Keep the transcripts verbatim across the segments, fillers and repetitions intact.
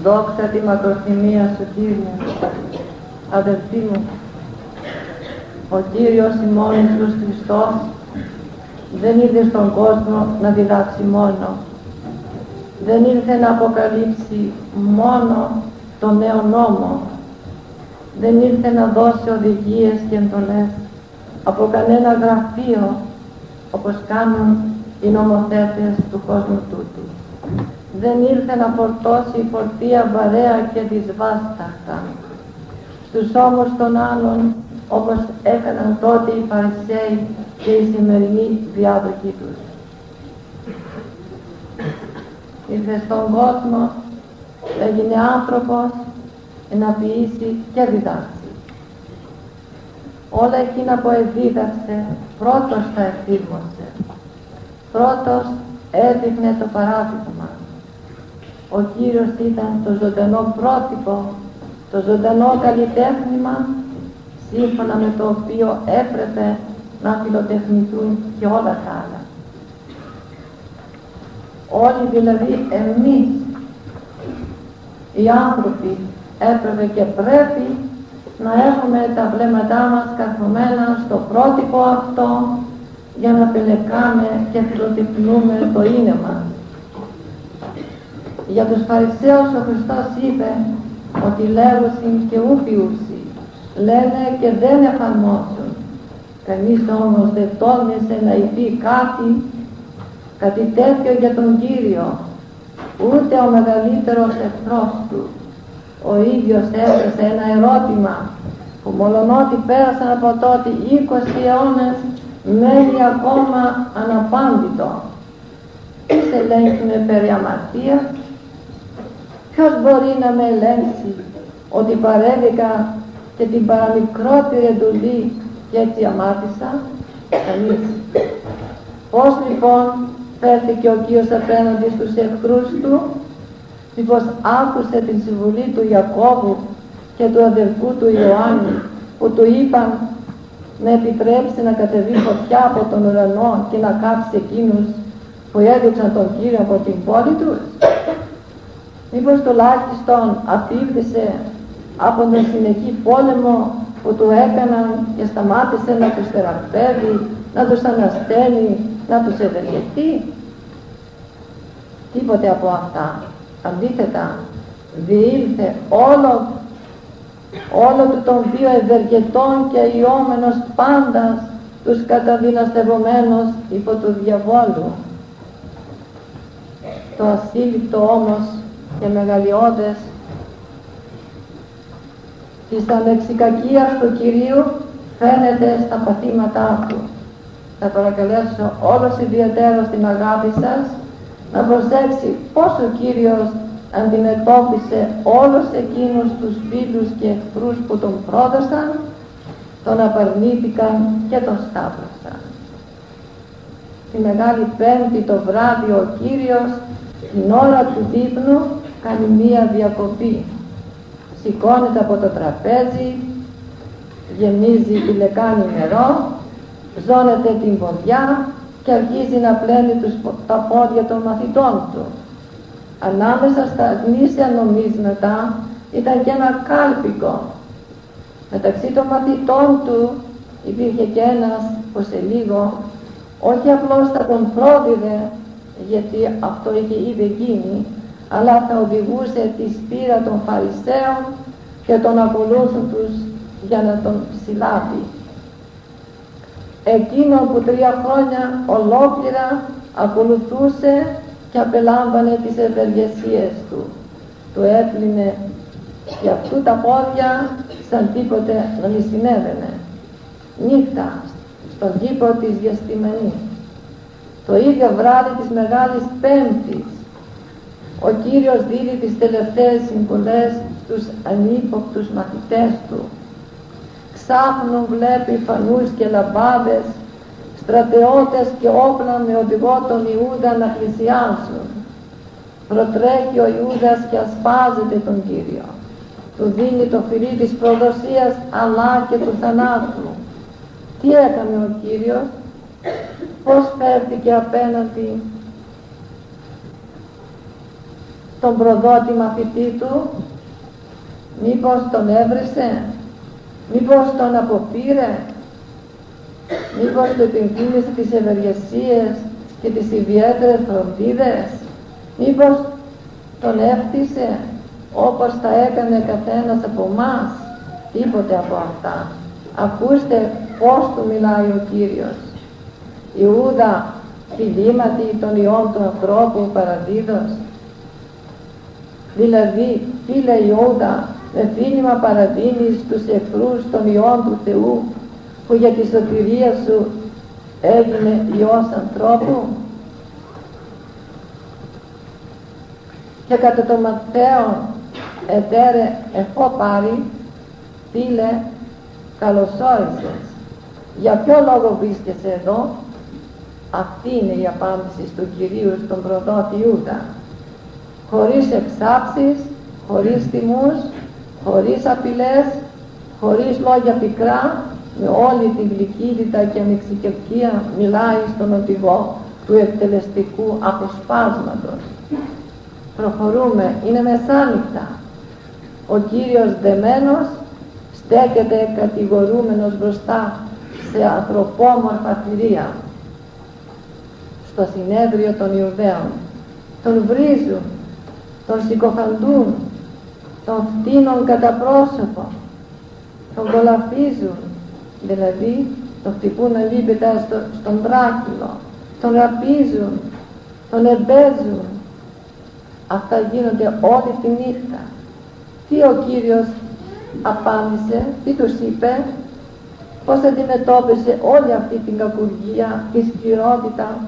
Δόξα τη μακροθυμία σου, Κύριε. Αδελφοί μου, ο Κύριος ημών Ιησούς Χριστός δεν ήρθε στον κόσμο να διδάξει μόνο, δεν ήρθε να αποκαλύψει μόνο το νέο νόμο, δεν ήρθε να δώσει οδηγίες και εντολές από κανένα γραφείο όπως κάνουν οι νομοθέτες του κόσμου τούτου. Δεν ήρθε να φορτώσει φορτία βαρέα και δυσβάσταχτα στους ώμους των άλλων όπως έκαναν τότε οι Φαρισαίοι και οι σημερινοί διάδοχοι τους. Ήρθε στον κόσμο, έγινε άνθρωπος να ποιήσει και διδάξει. Όλα εκείνα που εδίδαξε πρώτος τα εφήρμοσε, πρώτος έδειχνε το παράδειγμα. Ο Κύριος ήταν το ζωντανό πρότυπο, το ζωντανό καλλιτέχνημα σύμφωνα με το οποίο έπρεπε να φιλοτεχνηθούν και όλα τα άλλα. Όλοι δηλαδή εμείς οι άνθρωποι έπρεπε και πρέπει να έχουμε τα βλέμματά μας καθομένα στο πρότυπο αυτό για να πελεκάμε και φιλοτεχνούμε το είναι μας. Για τους Φαρισαίους ο Χριστός είπε ότι λέγουσιν και ου ποιούσι, λένε και δεν εφαρμόσουν. Κανείς όμως δεν τόλμησε να είπε κάτι, κάτι τέτοιο για τον Κύριο, ούτε ο μεγαλύτερος εχθρός του. Ο ίδιος έθεσε ένα ερώτημα που μολονότι πέρασαν από τότε είκοσι αιώνες μένει ακόμα αναπάντητο. Ποιος ελέγχει περί αμαρτίας? Ποιος μπορεί να με ελέγξει ότι παρέβηκα και την παραμικρότερη εντολή και έτσι αμάρτησα? Κανείς. Πώς λοιπόν φέρθηκε ο Κύριος απέναντι στους εχθρούς του? Μήπως άκουσε την συμβουλή του Ιακώβου και του αδερφού του Ιωάννη που του είπαν να επιτρέψει να κατεβεί φωτιά από τον ουρανό και να κάψει εκείνους που έδιωξαν τον Κύριο από την πόλη τους? Μήπως τουλάχιστον απήβησε από τον συνεχή πόλεμο που του έκαναν και σταμάτησε να τους θεραπεύει, να τους ανασταίνει, να τους ευεργετεί? Τίποτε από αυτά. Αντίθετα, διήλθε όλο, όλο του των δύο ευεργετών και ιόμενος πάντας τους καταδυναστευομένους υπό του διαβόλου. Το ασύλληπτο όμως και μεγαλειώδες της ανεξικακίας του Κυρίου φαίνεται στα παθήματά του. Θα παρακαλέσω όλος ιδιαιτέρως την αγάπη σας να προσέξει πώς ο Κύριος αντιμετώπισε όλους εκείνους τους φίλους και εχθρούς που τον πρόδωσαν, τον απαρνήθηκαν και τον σταύρωσαν. Τη Μεγάλη Πέμπτη το βράδυ ο Κύριος την ώρα του δείπνου κάνει μία διακοπή. Σηκώνεται από το τραπέζι, γεμίζει τη λεκάνη νερό, ζώνεται την ποδιά και αρχίζει να πλένει τους, τα πόδια των μαθητών του. Ανάμεσα στα γνήσια νομίσματα ήταν και ένα κάλπικο. Μεταξύ των μαθητών του υπήρχε και ένας που σε λίγο όχι απλώς θα τον πρόδιδε, γιατί αυτό είχε ήδη γίνει, αλλά θα οδηγούσε τη σπήρα των Φαρισαίων και των ακολούθων τους για να τον συλλάβει. Εκείνο που τρία χρόνια ολόκληρα ακολουθούσε και απελάμβανε τις ευεργεσίες του. Του έπλυνε και αυτού τα πόδια σαν τίποτε να μη συνέβαινε. Νύχτα στον κήπο της Γεστημανής, το ίδιο βράδυ της Μεγάλης Πέμπτης, ο Κύριος δίδει τις τελευταίες συμβουλές στους ανύποπτους μαθητές του. Ξάφνου βλέπει φανούς και λαμπάδες, στρατεώτες και όπλα με οδηγό τον Ιούδα να πλησιάσουν. Προτρέχει ο Ιούδας και ασπάζεται τον Κύριο. Του δίνει το φυρί της προδοσίας αλλά και του θανάτου. Τι έκανε ο Κύριος? Πώς φέρθηκε απέναντι τον προδότη μαθητή του? Μήπως τον έβρισε? Μήπως τον αποπήρε? Μήπως του επιβούλησε τις ευεργεσίες και τις ιδιαίτερες φροντίδες? Μήπως τον έφτισε όπως τα έκανε καθένας από εμάς? Τίποτε από αυτά. Ακούστε πώς του μιλάει ο Κύριος. Ιούδα, φιλήματι των ιών του ανθρώπου παραδίδος. Δηλαδή, φίλε Ιούδα, με φίλημα παραδίνεις τους εχθρούς των ιών του Θεού, που για τη σωτηρία σου έγινε ιός ανθρώπου. Και κατά το Ματθαίο ετέρε εφό πάρει, φίλε, καλωσόρισες. Για ποιο λόγο βρίσκεσαι εδώ? Αυτή είναι η απάντηση του Κυρίου στον προδότη Ιούδα. Χωρίς εξάψεις, χωρίς τιμούς, χωρίς απειλές, χωρίς λόγια πικρά, με όλη την γλυκύτητα και ανεξιθρησκεία μιλάει στον οδηγό του εκτελεστικού αποσπάσματος. Προχωρούμε, είναι μεσάνυχτα. Ο Κύριος δεμένος στέκεται κατηγορούμενος μπροστά σε ανθρωπόμορφα θηρία. Στο συνέδριο των Ιουδαίων τον βρίζουν, τον συκοφαντούν, τον φτύνουν κατά πρόσωπο, τον κολαφίζουν, δηλαδή τον χτυπούν αλίπητα στο, στον τράχυλο, τον ραπίζουν, τον εμπέζουν. Αυτά γίνονται όλη τη νύχτα. Τι ο Κύριος απάντησε, τι τους είπε, πώς αντιμετώπισε όλη αυτή την κακουργία, τη σκληρότητα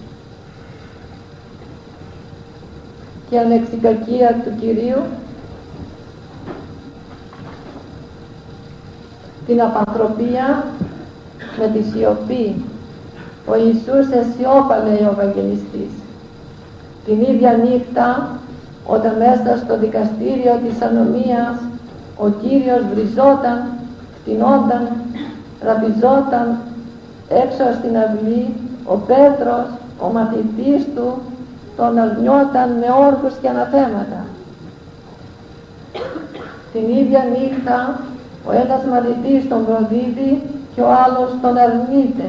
και ανεξικακία του Κυρίου? Την απανθρωπία με τη σιωπή. Ο Ιησούς εσιώπα, λέει ο Ευαγγελιστής. Την ίδια νύχτα, όταν μέσα στο δικαστήριο της ανομίας ο Κύριος βριζόταν, φτηνόταν, ραπιζόταν έξω στην αυλή, ο Πέτρος, ο μαθητής του, τον αρνιόταν με όρκους και αναθέματα. Την ίδια νύχτα ο ένας μαθητής τον προδίδει και ο άλλος τον αρνείται.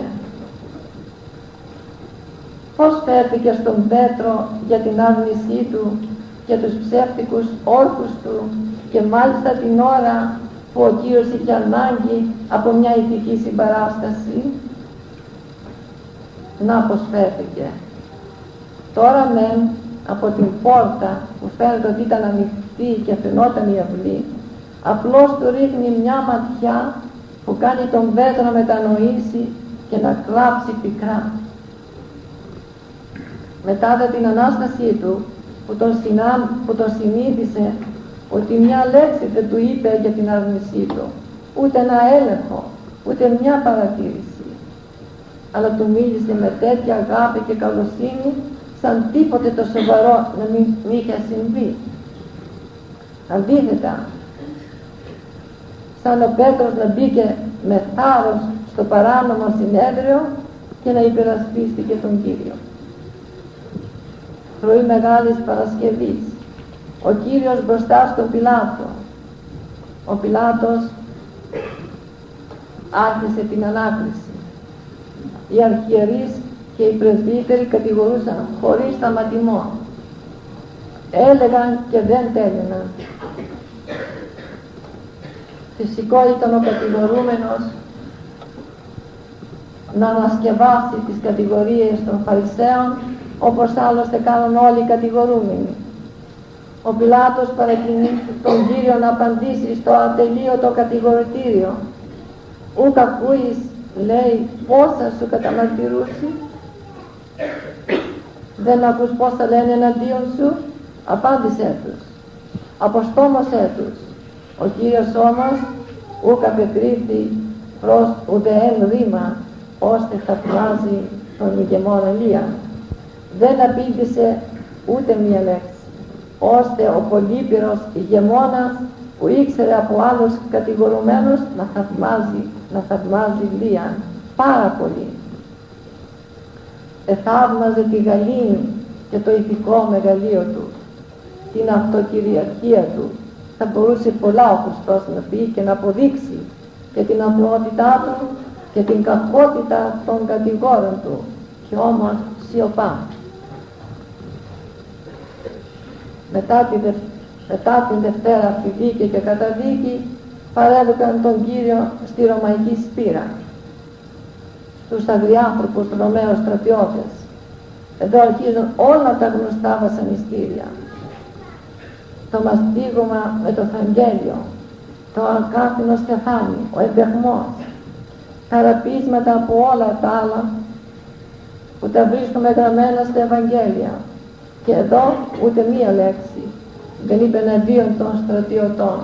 Πώς φέρθηκε στον Πέτρο για την άρνησή του, για τους ψεύτικους όρκους του, και μάλιστα την ώρα που ο Κύριος είχε ανάγκη από μια ηθική συμπαράσταση? Να πως φέρθηκε. Τώρα μεν από την πόρτα που φαίνεται ότι ήταν ανοιχτή και φαινόταν η αυλή, απλώς του ρίχνει μια ματιά που κάνει τον Πέτρο να μετανοήσει και να κλάψει πικρά. Μετά από την Ανάστασή του, που τον, συνάν, που τον συνείδησε ότι μια λέξη δεν του είπε για την άρνησή του, ούτε ένα έλεγχο, ούτε μια παρατήρηση, αλλά του μίλησε με τέτοια αγάπη και καλοσύνη, σαν τίποτε το σοβαρό να μην, μην είχε συμβεί. Αντίθετα, σαν ο Πέτρος να μπήκε με θάρρος στο παράνομο συνέδριο και να υπερασπίστηκε τον Κύριο. Πρωί Μεγάλης Παρασκευής, ο Κύριος μπροστά στον Πιλάτο. Ο Πιλάτος άρχισε την ανάκριση. Οι αρχιερείς και οι πρεσβύτεροι κατηγορούσαν χωρίς σταματημό. Έλεγαν και δεν τέλειωναν. Φυσικό ήταν ο κατηγορούμενος να ανασκευάσει τις κατηγορίες των Φαρισαίων, όπως άλλωστε κάνουν όλοι οι κατηγορούμενοι. Ο Πιλάτος παρακινεί τον Κύριο να απαντήσει στο ατελείωτο κατηγορητήριο. Ούκ ακούεις, λέει, πόσα σου καταμαρτυρούσι? Δεν ακούς πόσα λένε εναντίον σου? Απάντησέ τους, αποστόμωσέ τους. Ο Κύριος όμως ούκ απεκρίθη προς ουδέν ρήμα, ώστε θαυμάζει τον ηγεμόν Ελία. Δεν απήντησε ούτε μία λέξη, ώστε ο πολύπειρος ηγεμόνας που ήξερε από άλλους κατηγορουμένους να θαυμάζει, να θαυμάζει λίαν πάρα πολύ. Εθαύμαζε τη γαλήνη και το ηθικό μεγαλείο του την αυτοκυριαρχία του. Θα μπορούσε πολλά ο Χριστός να πει και να αποδείξει και την απλότητά του και την κακότητα των κατηγόρων του, και όμως σιωπά. Μετά, τη δε, μετά την Δευτέρα αυτή δίκη και καταδίκη παρέδωκαν τον Κύριο στη Ρωμαϊκή Σπήρα, στους αγριάνθρωπους Ρωμαίους στρατιώτες. Εδώ αρχίζουν όλα τα γνωστά βασανιστήρια. Το μαστίγωμα με το Ευαγγέλιο, το ακάθινο στεφάνι, ο εμπαιχμός, τα ραπίσματα από όλα τα άλλα που τα βρίσκουμε γραμμένα στα Ευαγγέλια. Και εδώ ούτε μία λέξη δεν είπε εναντίον των στρατιωτών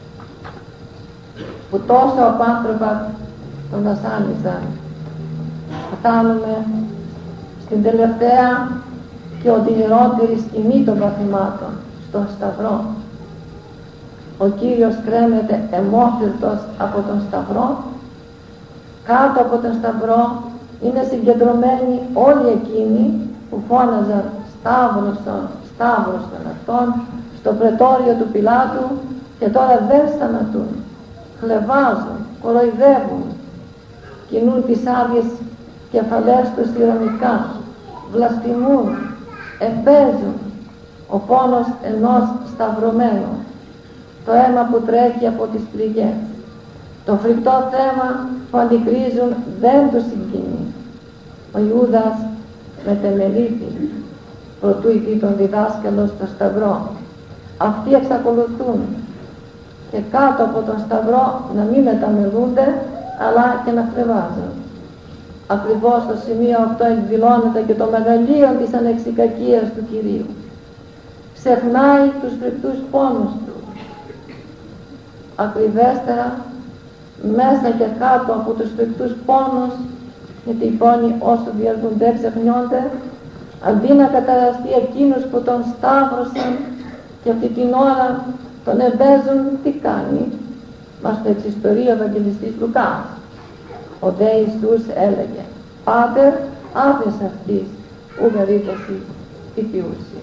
που τόσο απάνθρωπα τον βασάνιζαν. Φτάνουμε στην τελευταία και οδυνηρότερη σκηνή των παθημάτων, στον Σταυρό. Ο Κύριος κρέμεται αιμόφυρτος από τον Σταυρό. Κάτω από τον Σταυρό είναι συγκεντρωμένοι όλοι εκείνοι που φώναζαν Σταύρωσον, Σταύρωσον αυτόν στο πρετόριο του Πιλάτου, και τώρα δεν σταματούν. Χλεβάζουν, κοροϊδεύουν, κινούν τις άδειες κεφαλές τους ηρωνικά, βλαστημούν, επέζουν. Ο πόνος ενός σταυρωμένου, το αίμα που τρέχει από τις πληγές, το φρικτό θέμα που αντικρίζουν δεν του συγκινεί. Ο Ιούδας μετεμελήθη προτού ειδεί τον διδάσκαλο στο Σταυρό. Αυτοί εξακολουθούν και κάτω από τον Σταυρό να μην μεταμελούνται, αλλά και να χλεβάζουν. Ακριβώς στο σημείο αυτό εκδηλώνεται και το μεγαλείο της ανεξικακίας του Κυρίου. Ξεχνάει τους φρικτούς πόνους του. Ακριβέστερα, μέσα και κάτω από τους φρικτούς πόνους, γιατί οι πόνοι όσο διαρκούν δεν ξεχνιόνται, αντί να καταραστεί εκείνους που τον σταύρωσαν και αυτή την ώρα τον εμπέζουν, τι κάνει? Μας το εξιστορεί ο Ευαγγελιστής Λουκάς. Ο δε Ιησούς έλεγε, Πάτερ, άφησε αυτής ου γαρίταση τη ποιούση.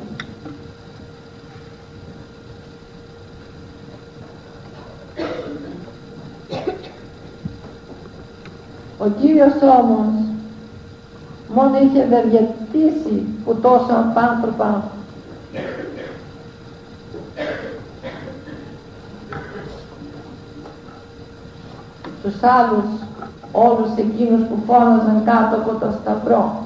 Ο Κύριος όμως μόνο είχε ευεργετήσει που τόσο απάνθρωπα τους άλλους, όλους εκείνους που φώναζαν κάτω από το Σταυρό,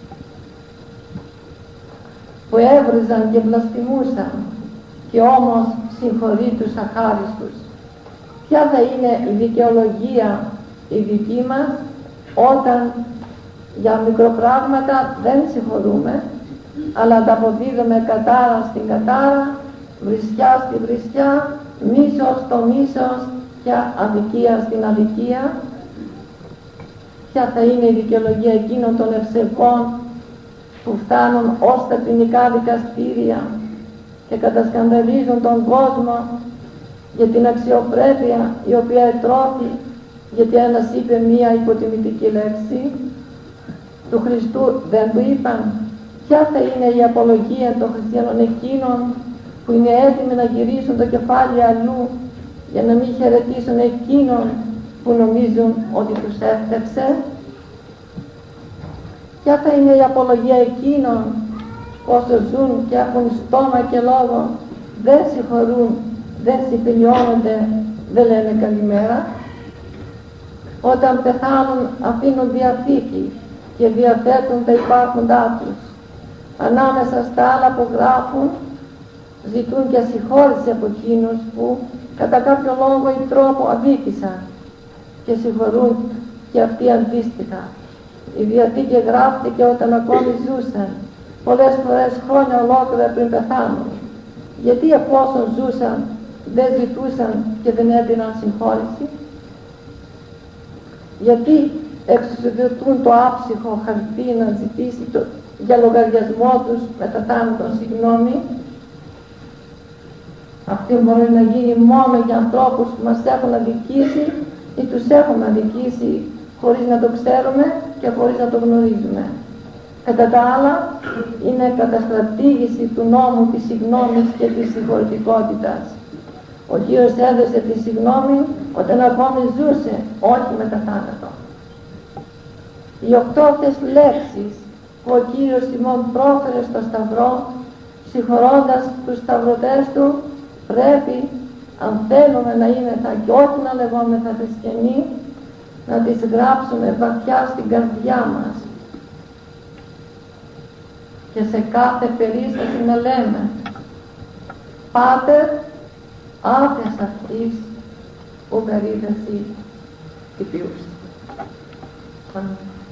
που έβριζαν και βλαστημούσαν, και όμως συγχωρεί τους αχάριστους. Ποια θα είναι η δικαιολογία η δική μας όταν για μικροπράγματα δεν συγχωρούμε, αλλά ανταποδίδουμε κατάρα στην κατάρα, βρισιά στη βρισιά, μίσος στο μίσος και αδικία στην αδικία? Ποια θα είναι η δικαιολογία εκείνων των ευσεβών που φτάνουν ως τα ποινικά δικαστήρια και κατασκανδαλίζουν τον κόσμο για την αξιοπρέπεια η οποία ετρώθη γιατί ένας είπε μία υποτιμητική λέξη? Του Χριστού δεν του είπαν? Ποια θα είναι η απολογία των χριστιανών εκείνων που είναι έτοιμοι να γυρίσουν το κεφάλι αλλού για να μην χαιρετήσουν εκείνον που νομίζουν ότι τους έφταξε? Ποια θα είναι η απολογία εκείνων όσο ζουν και έχουν στόμα και λόγο, δεν συγχωρούν, δεν συμφιλιώνονται, δεν λένε καλημέρα? Όταν πεθάνουν αφήνουν διαθήκη και διαθέτουν τα υπάρχοντά τους. Ανάμεσα στα άλλα που γράφουν, ζητούν και συγχώρηση από εκείνους που κατά κάποιο λόγο ή τρόπο αδίκησαν, και συγχωρούν και αυτοί αντίστοιχα. Η Διαθήκη γράφτηκε όταν ακόμη ζούσαν, πολλές φορές χρόνια ολόκληρα πριν πεθάνουν. Γιατί εφόσον ζούσαν δεν ζητούσαν και δεν έδιναν συγχώρηση? Γιατί εξουσιοδοτούν το άψυχο χαρτί να ζητήσει το, για λογαριασμό τους μετά θάνατον συγγνώμη? Αυτή μπορεί να γίνει μόνο για ανθρώπους που μας έχουν αδικήσει ή τους έχουμε αδικήσει χωρίς να το ξέρουμε και χωρίς να το γνωρίζουμε. Κατά τα άλλα, είναι καταστρατήγηση του νόμου της συγγνώμης και της συγχωρητικότητας. Ο Κύριος έδωσε τη συγγνώμη όταν ακόμη ζούσε, όχι μετά θάνατο. Οι οκτώ αυτές λέξεις που ο Κύριος ημών πρόφερε στο Σταυρό, συγχωρώντας τους σταυρωτές του, πρέπει, αν θέλουμε να είμεθα και όχι να λεγόμεθα χριστιανοί, να τις γράψουμε βαθιά στην καρδιά μας και σε κάθε περίσταση να λέμε: Πάτερ, άφιας αυτής που περίδεσαι η ποιούστη.